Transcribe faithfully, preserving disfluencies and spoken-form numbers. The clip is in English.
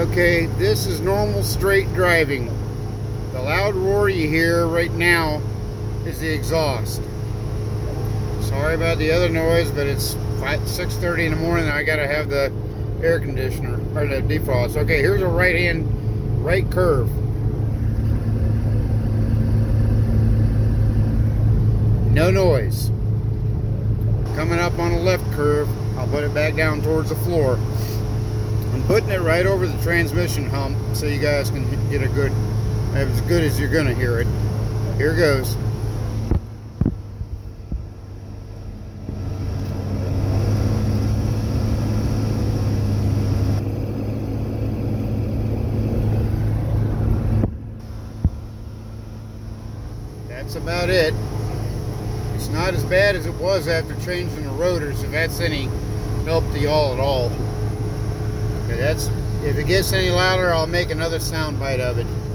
Okay, this is normal straight driving. The loud roar you hear right now is the exhaust. Sorry about the other noise, but it's six thirty in the morning and I gotta have the air conditioner, or the defrost. Okay, here's a right hand, right curve. No noise. Coming up on a left curve, I'll put it back down towards the floor. I'm putting it right over the transmission hump so you guys can get a good, as good as you're gonna hear it. Here goes. That's about it. It's not as bad as it was after changing the rotors, if that's any help to y'all at all. Okay, that's, if it gets any louder, I'll make another sound bite of it.